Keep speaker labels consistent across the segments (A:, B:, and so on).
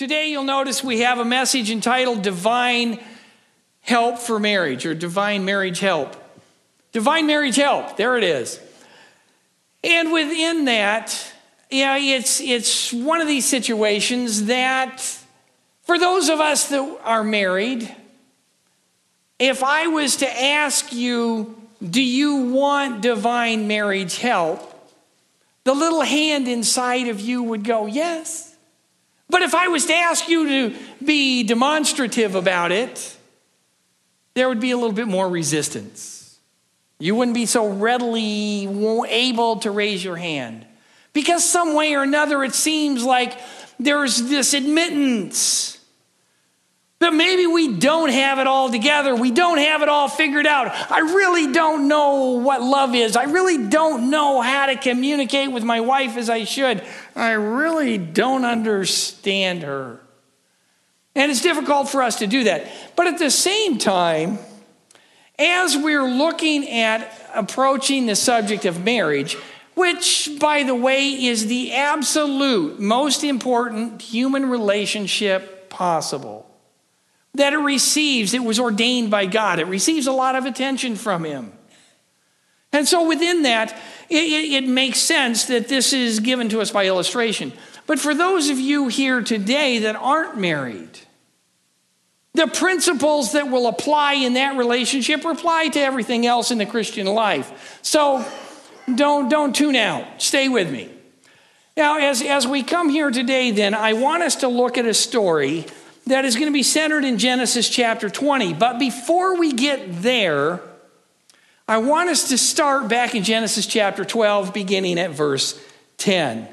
A: Today you'll notice we have a message entitled Divine Help for Marriage, or Divine Marriage Help. Divine Marriage Help, there it is. And within that, it's one of these situations that for those of us that are married, if I was to ask you, do you want divine marriage help? The little hand inside of you would go, yes. But if I was to ask you to be demonstrative about it, there would be a little bit more resistance. You wouldn't be so readily able to raise your hand. Because some way or another, it seems like there's this admittance that maybe we don't have it all together. We don't have it all figured out. I really don't know what love is. I really don't know how to communicate with my wife as I should. I really don't understand her. And it's difficult for us to do that. But at the same time, as we're looking at approaching the subject of marriage, which, by the way, is the absolute most important human relationship possible, that it was ordained by God. It receives a lot of attention from Him. And so within that, it makes sense that this is given to us by illustration. But for those of you here today that aren't married, the principles that will apply in that relationship apply to everything else in the Christian life. So don't tune out. Stay with me. Now, as we come here today, then, I want us to look at a story that is going to be centered in Genesis chapter 20. But before we get there, I want us to start back in Genesis chapter 12, beginning at verse 10.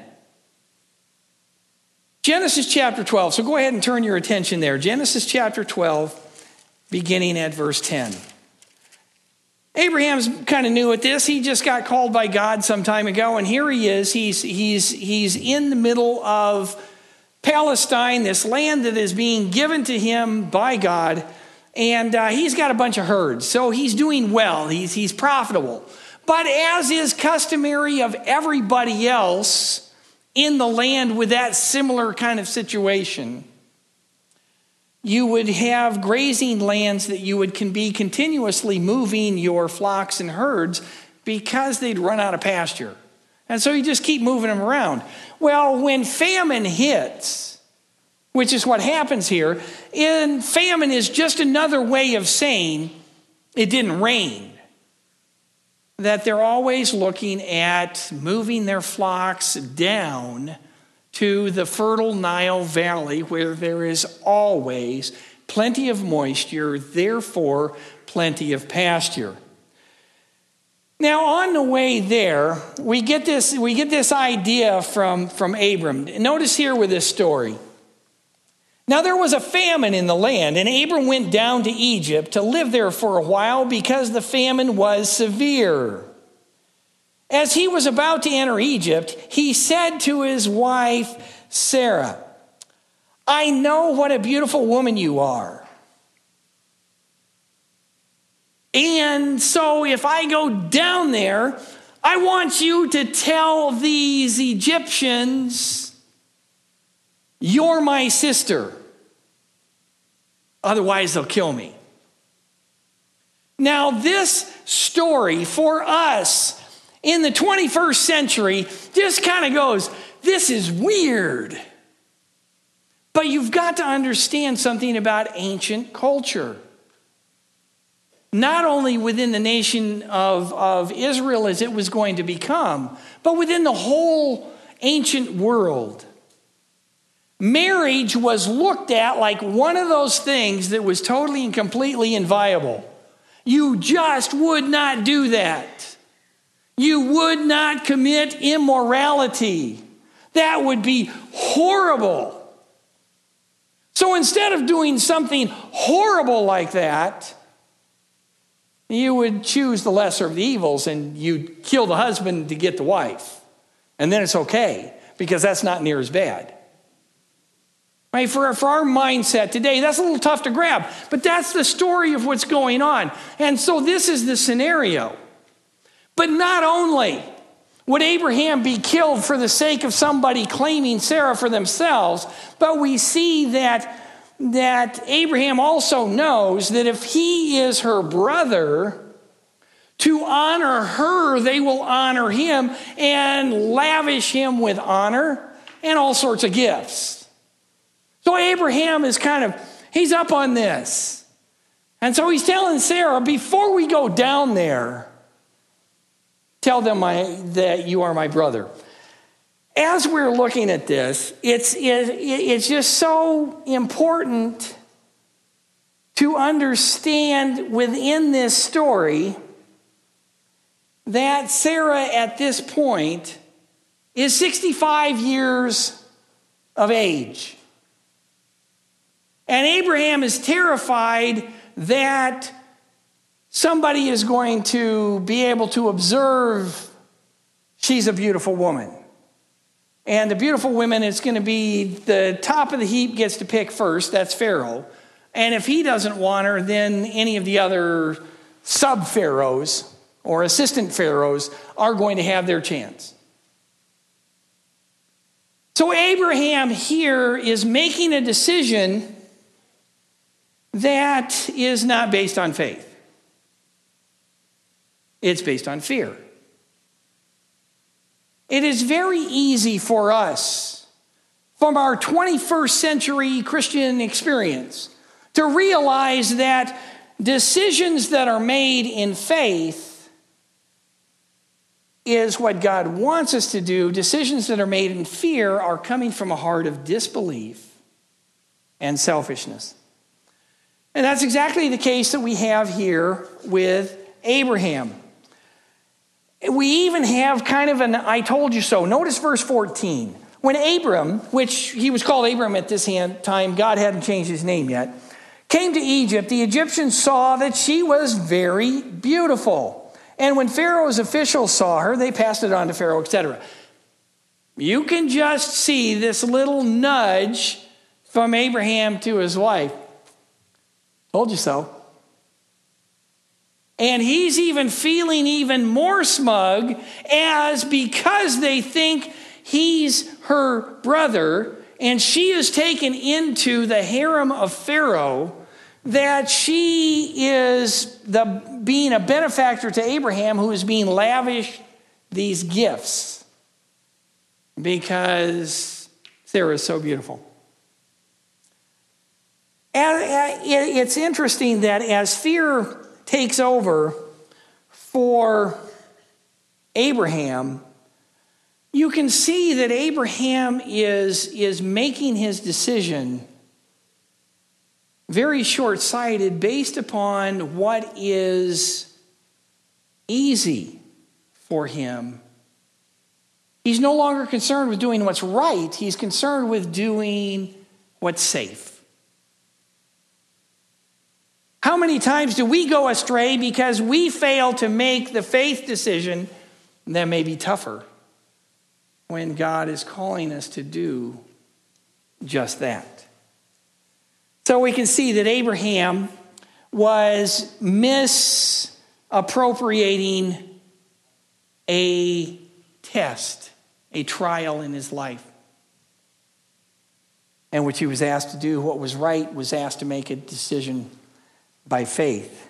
A: Genesis chapter 12. So go ahead and turn your attention there. Genesis chapter 12, beginning at verse 10. Abraham's kind of new at this. He just got called by God some time ago, and here he is. He's in the middle of Palestine, this land that is being given to him by God, and he's got a bunch of herds, so he's doing well. He's profitable. But as is customary of everybody else in the land with that similar kind of situation, you would have grazing lands that you would be continuously moving your flocks and herds because they'd run out of pasture. And so you just keep moving them around. Well, when famine hits, which is what happens here, and famine is just another way of saying it didn't rain, that they're always looking at moving their flocks down to the fertile Nile Valley, where there is always plenty of moisture, therefore plenty of pasture. Now, on the way there, we get this idea from Abram. Notice here with this story. Now, there was a famine in the land, and Abram went down to Egypt to live there for a while because the famine was severe. As he was about to enter Egypt, he said to his wife, Sarah, I know what a beautiful woman you are. And so if I go down there, I want you to tell these Egyptians, you're my sister. Otherwise, they'll kill me. Now, this story for us in the 21st century just kind of goes, this is weird. But you've got to understand something about ancient culture. Not only within the nation of Israel as it was going to become, but within the whole ancient world. Marriage was looked at like one of those things that was totally and completely inviolable. You just would not do that. You would not commit immorality. That would be horrible. So instead of doing something horrible like that, you would choose the lesser of the evils and you'd kill the husband to get the wife. And then it's okay, because that's not near as bad. Right? For our mindset today, that's a little tough to grab. But that's the story of what's going on. And so this is the scenario. But not only Would Abraham be killed for the sake of somebody claiming Sarah for themselves? But we see that Abraham also knows that if he is her brother, to honor her, they will honor him and lavish him with honor and all sorts of gifts. So Abraham is he's up on this. And so he's telling Sarah, before we go down there, tell them that you are my brother. As we're looking at this, it's just so important to understand within this story that Sarah at this point is 65 years of age. And Abraham is terrified that somebody is going to be able to observe she's a beautiful woman. And the beautiful women, it's going to be the top of the heap gets to pick first. That's Pharaoh. And if he doesn't want her, then any of the other sub-pharaohs or assistant pharaohs are going to have their chance. So Abraham here is making a decision that is not based on faith. It's based on fear. It is very easy for us, from our 21st century Christian experience, to realize that decisions that are made in faith is what God wants us to do. Decisions that are made in fear are coming from a heart of disbelief and selfishness. And that's exactly the case that we have here with Abraham. We even have kind of an I told you so. Notice verse 14. When Abram, which he was called Abram at this time, God hadn't changed his name yet, came to Egypt, the Egyptians saw that she was very beautiful. And when Pharaoh's officials saw her, they passed it on to Pharaoh, etc. You can just see this little nudge from Abraham to his wife. Told you so. And he's even feeling even more smug because they think he's her brother and she is taken into the harem of Pharaoh, that she is being a benefactor to Abraham, who is being lavished these gifts because Sarah is so beautiful. And it's interesting that as fear takes over for Abraham, you can see that Abraham is making his decision very short-sighted based upon what is easy for him. He's no longer concerned with doing what's right. He's concerned with doing what's safe. How many times do we go astray because we fail to make the faith decision that may be tougher when God is calling us to do just that? So we can see that Abraham was misappropriating a test, a trial in his life, in which he was asked to do what was right, was asked to make a decision by faith.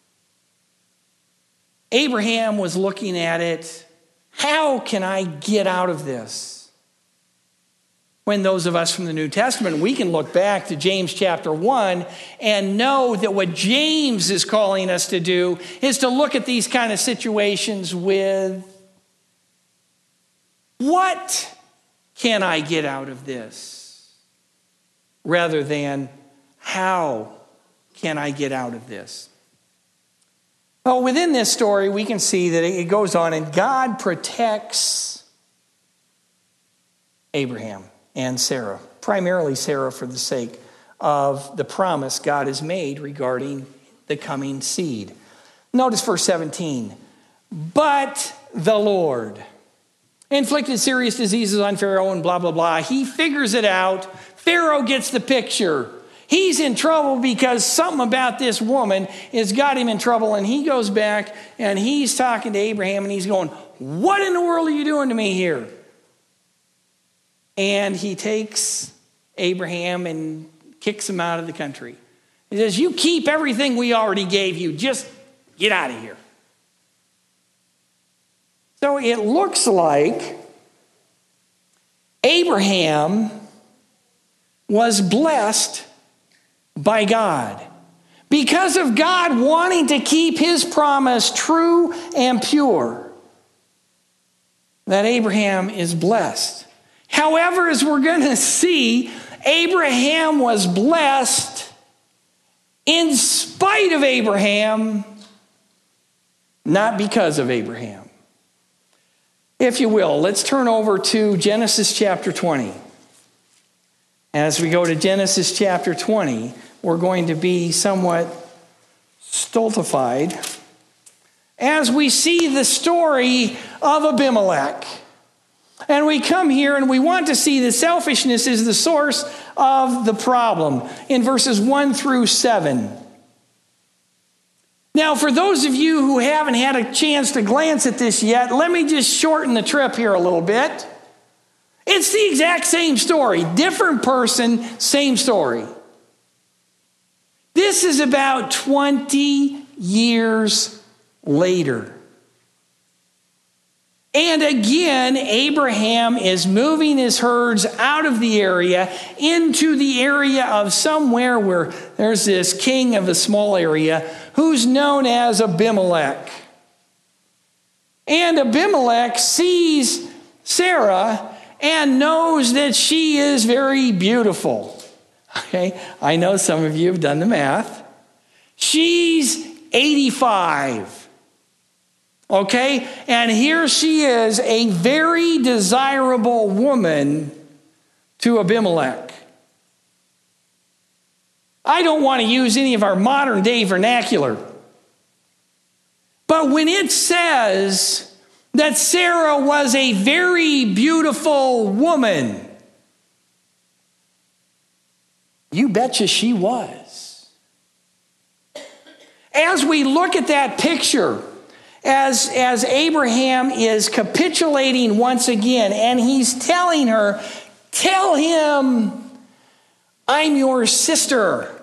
A: Abraham was looking at it, how can I get out of this? When those of us from the New Testament, we can look back to James chapter 1 and know that what James is calling us to do is to look at these kind of situations with, what can I get out of this? Rather than, how can I get out of this? Well, within this story, we can see that it goes on, and God protects Abraham and Sarah, primarily Sarah for the sake of the promise God has made regarding the coming seed. Notice verse 17. But the Lord inflicted serious diseases on Pharaoh and blah, blah, blah. He figures it out. Pharaoh gets the picture. He's in trouble because something about this woman has got him in trouble. And he goes back and he's talking to Abraham and he's going, what in the world are you doing to me here? And he takes Abraham and kicks him out of the country. He says, you keep everything we already gave you. Just get out of here. So it looks like Abraham was blessed by God because of God wanting to keep his promise true and pure, that Abraham is blessed. However, as we're going to see, Abraham was blessed in spite of Abraham, not because of Abraham. If you will, let's turn over to Genesis chapter 20. As we go to Genesis chapter 20, we're going to be somewhat stultified as we see the story of Abimelech. And we come here and we want to see that selfishness is the source of the problem in verses 1 through 7. Now, for those of you who haven't had a chance to glance at this yet, let me just shorten the trip here a little bit. It's the exact same story. Different person, same story. This is about 20 years later. And again, Abraham is moving his herds out of the area into the area of somewhere where there's this king of a small area who's known as Abimelech. And Abimelech sees Sarah and knows that she is very beautiful. Okay, I know some of you have done the math. She's 85. Okay, and here she is, a very desirable woman to Abimelech. I don't want to use any of our modern day vernacular, but when it says that Sarah was a very beautiful woman, you betcha she was. As we look at that picture, as Abraham is capitulating once again, and he's telling her, tell him, I'm your sister.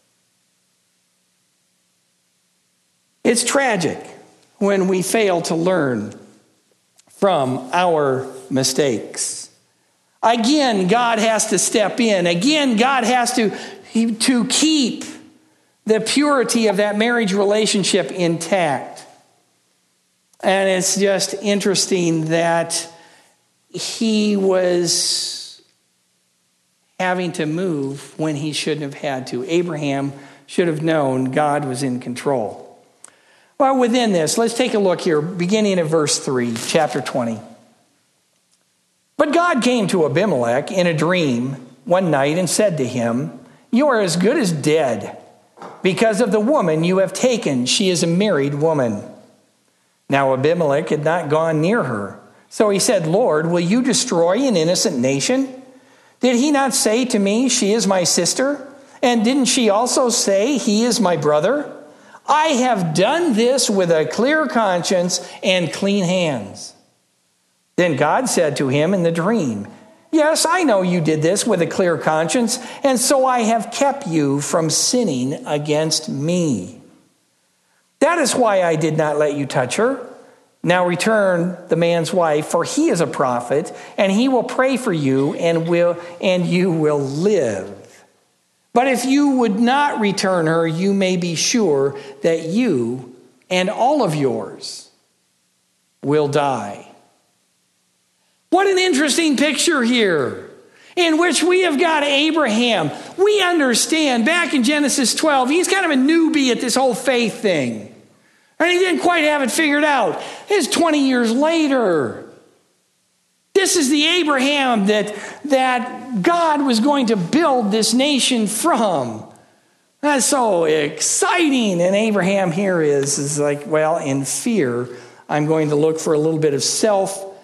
A: It's tragic when we fail to learn from our mistakes. Again, God has to step in. Again, God has to keep the purity of that marriage relationship intact. And it's just interesting that he was having to move when he shouldn't have had to. Abraham should have known God was in control. Well, within this, let's take a look here, beginning at verse 3, chapter 20. But God came to Abimelech in a dream one night and said to him, you are as good as dead because of the woman you have taken. She is a married woman. Now Abimelech had not gone near her. So he said, Lord, will you destroy an innocent nation? Did he not say to me, she is my sister? And didn't she also say, he is my brother? I have done this with a clear conscience and clean hands. Then God said to him in the dream, yes, I know you did this with a clear conscience, and so I have kept you from sinning against me. That is why I did not let you touch her. Now return the man's wife, for he is a prophet, and he will pray for you, and you will live. But if you would not return her, you may be sure that you and all of yours will die. What an interesting picture here, in which we have got Abraham. We understand, back in Genesis 12, he's kind of a newbie at this whole faith thing. And he didn't quite have it figured out. It's 20 years later. This is the Abraham that God was going to build this nation from. That's so exciting. And Abraham here is like, well, in fear, I'm going to look for a little bit of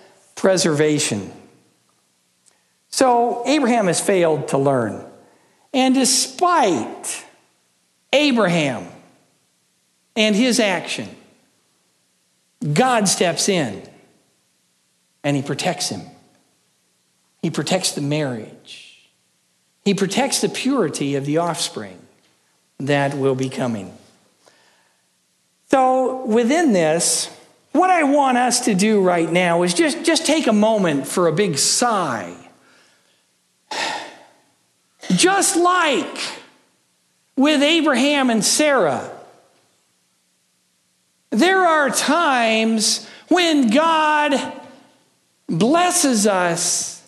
A: self-preservation. So Abraham has failed to learn. And despite Abraham and his action, God steps in and he protects him. He protects the marriage. He protects the purity of the offspring that will be coming. So within this, what I want us to do right now is just take a moment for a big sigh. Just like with Abraham and Sarah, there are times when God blesses us,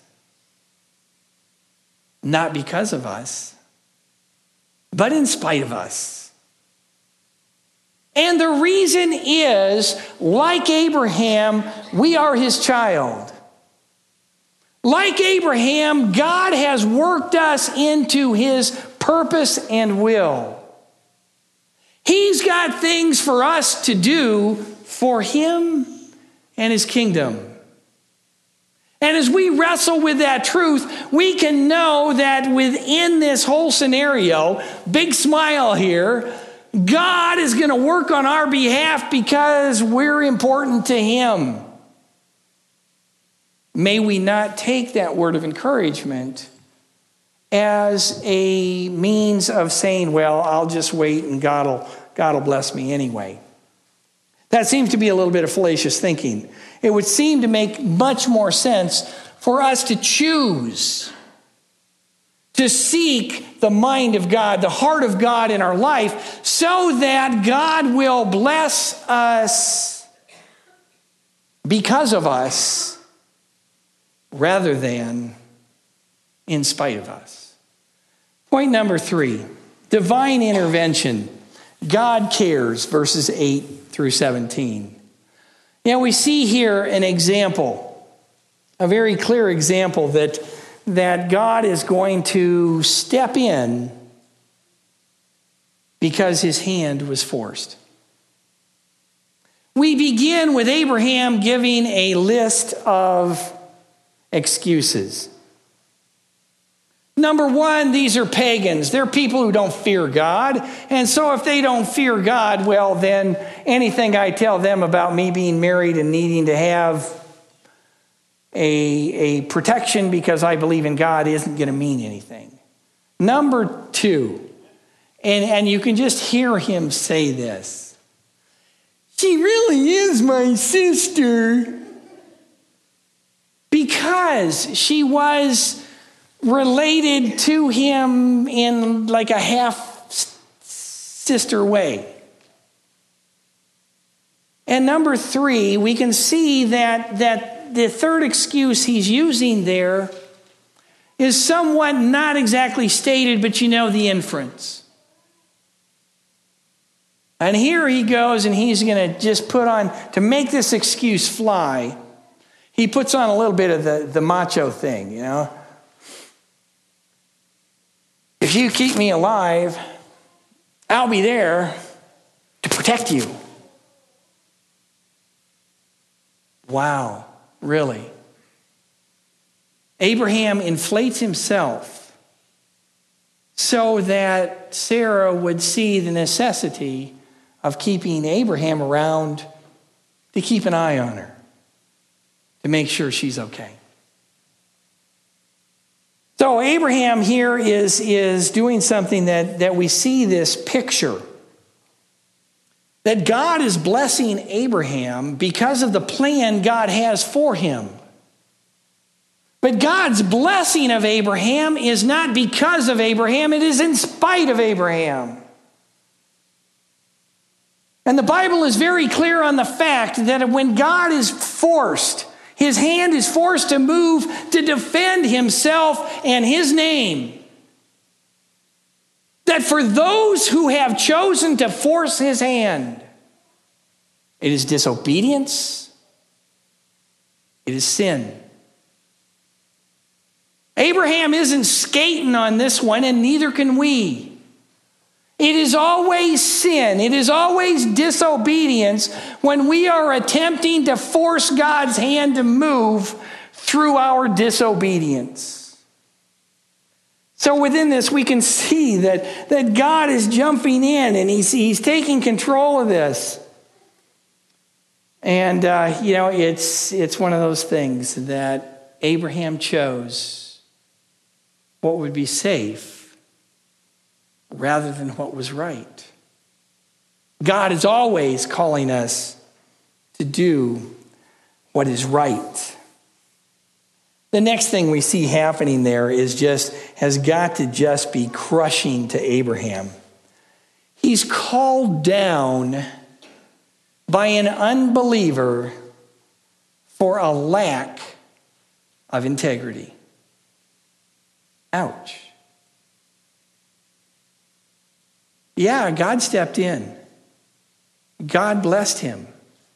A: not because of us, but in spite of us. And the reason is, like Abraham, we are his child. Like Abraham, God has worked us into his purpose and will. He's got things for us to do for him and his kingdom. And as we wrestle with that truth, we can know that within this whole scenario, big smile here, God is going to work on our behalf because we're important to him. May we not take that word of encouragement as a means of saying, well, I'll just wait and God will bless me anyway. That seems to be a little bit of fallacious thinking. It would seem to make much more sense for us to choose to seek the mind of God, the heart of God in our life, so that God will bless us because of us, rather than in spite of us. Point number 3, divine intervention. God cares, verses 8 through 17. We see here an example, a very clear example that God is going to step in because his hand was forced. We begin with Abraham giving a list of excuses. Number 1, these are pagans. They're people who don't fear God. And so if they don't fear God, well, then anything I tell them about me being married and needing to have a protection because I believe in God isn't going to mean anything. Number 2, and you can just hear him say this. She really is my sister. Because she was related to him in like a half-sister way. And number 3, we can see that the third excuse he's using there is somewhat not exactly stated, but you know the inference. And here he goes and he's going to just put on, to make this excuse fly, he puts on a little bit of the macho thing, you know. If you keep me alive, I'll be there to protect you. Wow, really? Abraham inflates himself so that Sarah would see the necessity of keeping Abraham around to keep an eye on her, to make sure she's okay. So Abraham here is doing something that we see this picture. That God is blessing Abraham because of the plan God has for him. But God's blessing of Abraham is not because of Abraham, it is in spite of Abraham. And the Bible is very clear on the fact that when God is forced, his hand is forced to move to defend himself and his name. That for those who have chosen to force his hand, it is disobedience, it is sin. Abraham isn't skating on this one, and neither can we. It is always sin. It is always disobedience when we are attempting to force God's hand to move through our disobedience. So within this, we can see that God is jumping in and he's taking control of this. And, it's one of those things that Abraham chose what would be safe rather than what was right. God is always calling us to do what is right. The next thing we see happening there has got to just be crushing to Abraham. He's called down by an unbeliever for a lack of integrity. Ouch. Yeah, God stepped in. God blessed him.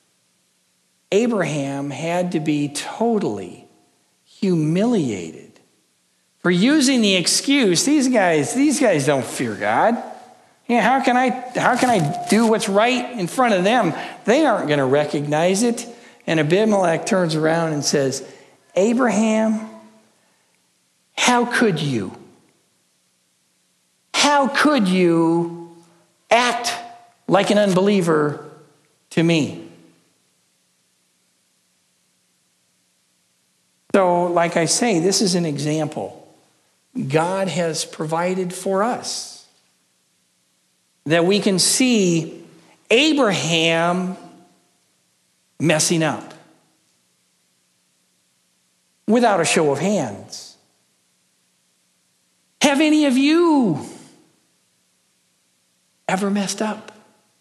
A: Abraham had to be totally humiliated for using the excuse, these guys don't fear God. Yeah, how can I do what's right in front of them? They aren't going to recognize it. And Abimelech turns around and says, Abraham, how could you? How could you act like an unbeliever to me? So, like I say, this is an example God has provided for us, that we can see Abraham messing up without a show of hands. Have any of you ever messed up?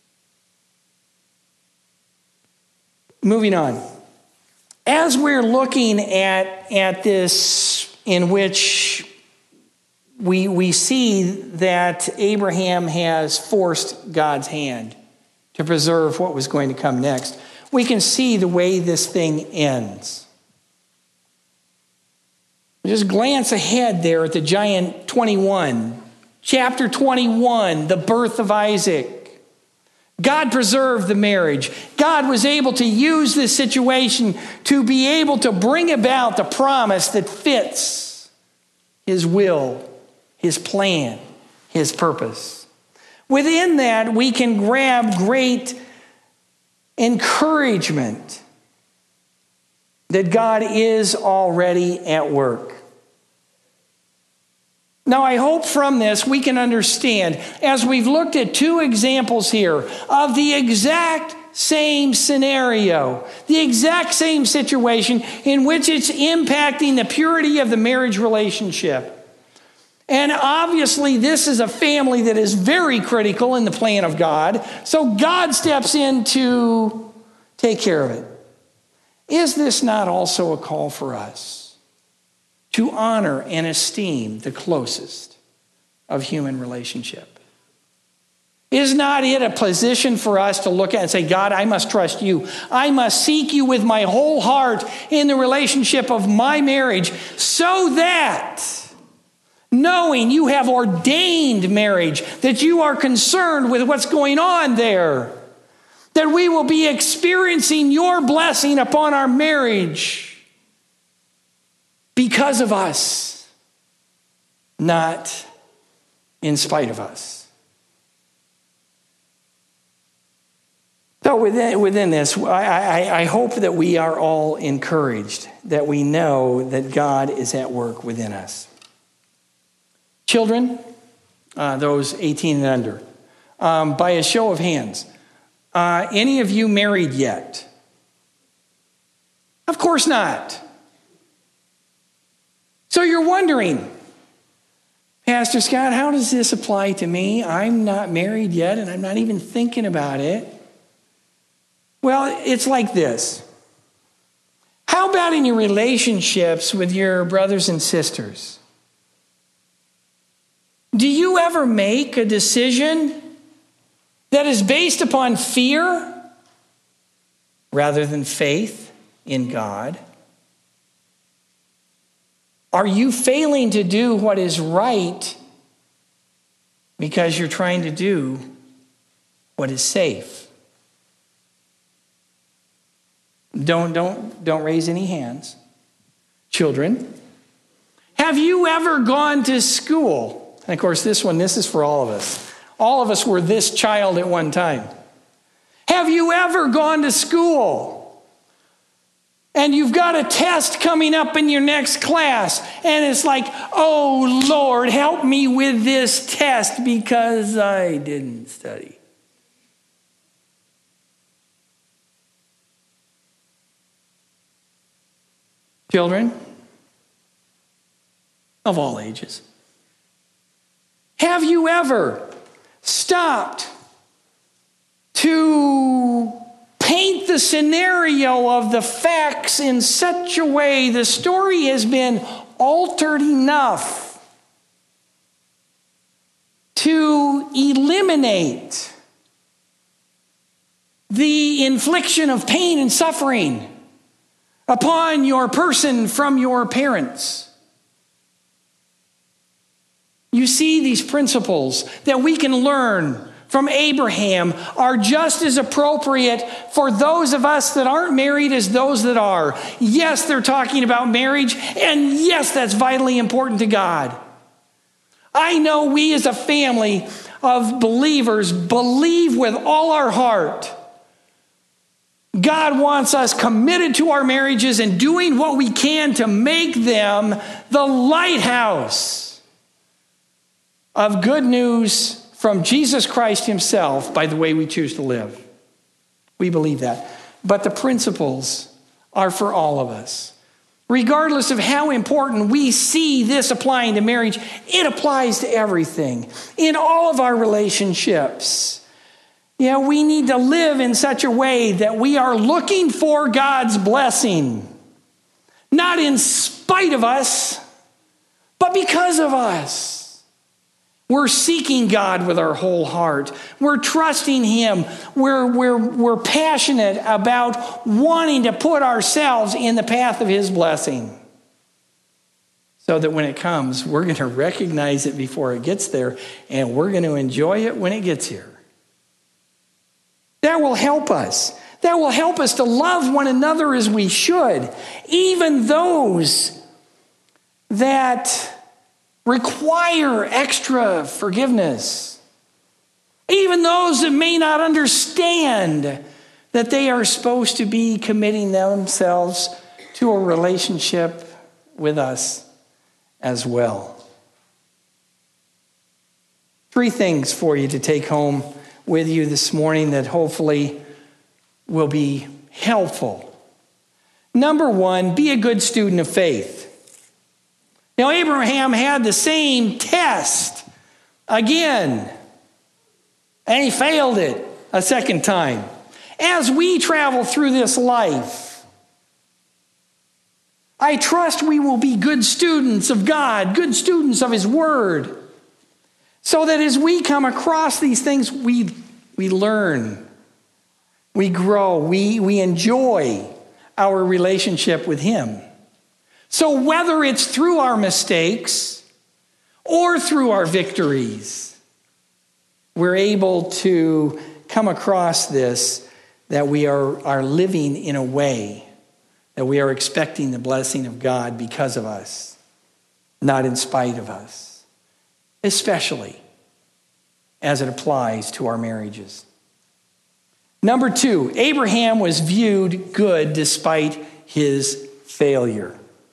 A: Moving on. As we're looking at this, in which we see that Abraham has forced God's hand to preserve what was going to come next, we can see the way this thing ends. Just glance ahead there at the giant 21. Chapter 21, the birth of Isaac. God preserved the marriage. God was able to use this situation to be able to bring about the promise that fits his will, his plan, his purpose. Within that, we can grab great encouragement that God is already at work. Now, I hope from this we can understand, as we've looked at two examples here of the exact same scenario, the exact same situation in which it's impacting the purity of the marriage relationship. And obviously, this is a family that is very critical in the plan of God. So God steps in to take care of it. Is this not also a call for us to honor and esteem the closest of human relationship? Is not it a position for us to look at and say, God, I must trust you. I must seek you with my whole heart in the relationship of my marriage, so that, knowing you have ordained marriage, that you are concerned with what's going on there, that we will be experiencing your blessing upon our marriage because of us, not in spite of us. So within this, I hope that we are all encouraged, that we know that God is at work within us. Children, those 18 and under, by a show of hands, any of you married yet? Of course not. So you're wondering, Pastor Scott, how does this apply to me? I'm not married yet, and I'm not even thinking about it. Well, it's like this. How about in your relationships with your brothers and sisters? Do you ever make a decision that is based upon fear rather than faith in God? Are you failing to do what is right because you're trying to do what is safe? Don't raise any hands. Children, Have you ever gone to school? And of course, this is for all of us. All of us were this child at one time. Have you ever gone to school and you've got a test coming up in your next class and it's like, oh Lord, help me with this test because I didn't study? Children of all ages, have you ever stopped to paint the scenario of the facts in such a way the story has been altered enough to eliminate the infliction of pain and suffering upon your person from your parents? You see, these principles that we can learn from Abraham are just as appropriate for those of us that aren't married as those that are. Yes, they're talking about marriage, and yes, that's vitally important to God. I know we as a family of believers believe with all our heart God wants us committed to our marriages and doing what we can to make them the lighthouse of good news from Jesus Christ himself by the way we choose to live. We believe that. But the principles are for all of us. Regardless of how important we see this applying to marriage, it applies to everything. In all of our relationships, we need to live in such a way that we are looking for God's blessing. Not in spite of us, but because of us. We're seeking God with our whole heart. We're trusting him. We're passionate about wanting to put ourselves in the path of his blessing. So that when it comes, we're going to recognize it before it gets there, and we're going to enjoy it when it gets here. That will help us. That will help us to love one another as we should, even those that require extra forgiveness. Even those that may not understand that they are supposed to be committing themselves to a relationship with us as well. 3 things for you to take home with you this morning that hopefully will be helpful. Number 1, be a good student of faith. Now, Abraham had the same test again, and he failed it a second time. As we travel through this life, I trust we will be good students of God, good students of his word, so that as we come across these things, we learn, we grow, we enjoy our relationship with him. So whether it's through our mistakes or through our victories, we're able to come across this, that we are living in a way that we are expecting the blessing of God because of us, not in spite of us, especially as it applies to our marriages. Number 2, Abraham was viewed good despite his failure.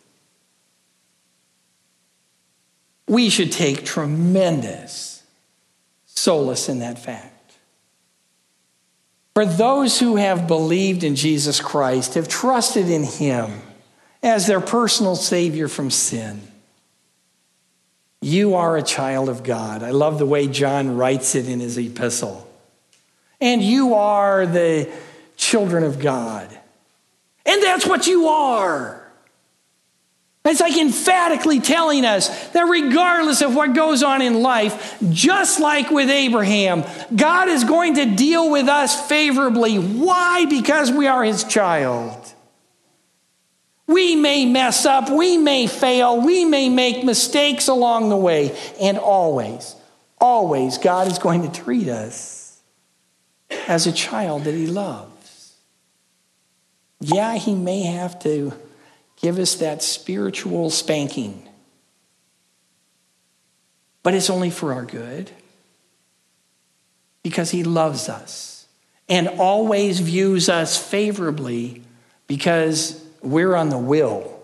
A: We should take tremendous solace in that fact. For those who have believed in Jesus Christ, have trusted in him as their personal Savior from sin, you are a child of God. I love the way John writes it in his epistle. And you are the children of God. And that's what you are. It's like emphatically telling us that regardless of what goes on in life, just like with Abraham, God is going to deal with us favorably. Why? Because we are his child. We may mess up, we may fail, we may make mistakes along the way, and always, always God is going to treat us as a child that he loves. Yeah, he may have to give us that spiritual spanking but it's only for our good. Because he loves us and always views us favorably because we're on the will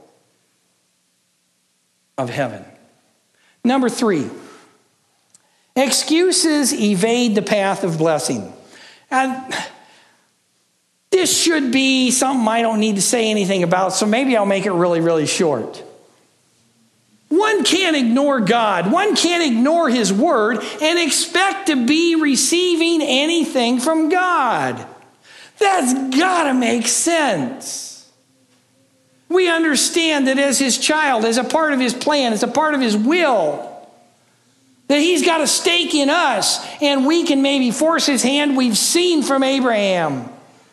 A: of heaven. Number 3, excuses evade the path of blessing. And this should be something I don't need to say anything about, so maybe I'll make it really, really short. One can't ignore God. One can't ignore his word and expect to be receiving anything from God. That's got to make sense. We understand that as his child, as a part of his plan, as a part of his will, that he's got a stake in us and we can maybe force his hand. We've seen from Abraham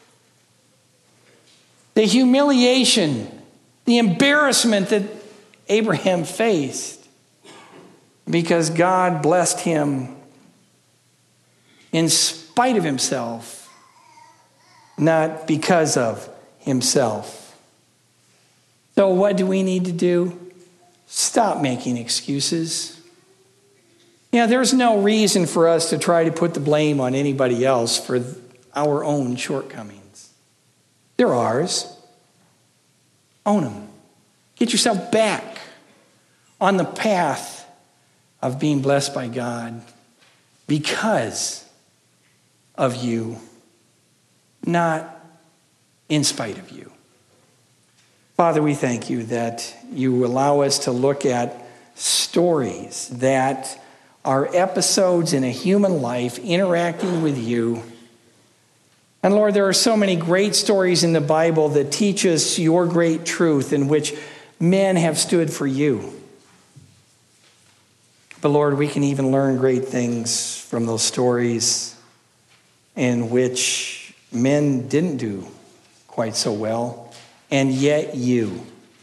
A: the humiliation, the embarrassment that Abraham faced because God blessed him in spite of himself, not because of himself. So what do we need to do? Stop making excuses. Yeah, there's no reason for us to try to put the blame on anybody else for our own shortcomings. They're ours. Own them. Get yourself back on the path of being blessed by God because of you, not in spite of you. Father, we thank you that you allow us to look at stories that are episodes in a human life interacting with you. And Lord, there are so many great stories in the Bible that teach us your great truth in which men have stood for you. But Lord, we can even learn great things from those stories in which men didn't do quite so well, and yet you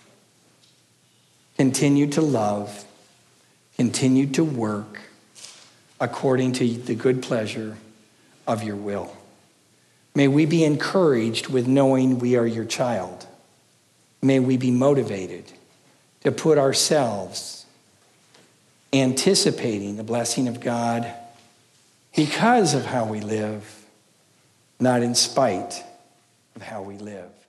A: continue to love, continue to work according to the good pleasure of your will. May we be encouraged with knowing we are your child. May we be motivated to put ourselves anticipating the blessing of God because of how we live, not in spite of how we live.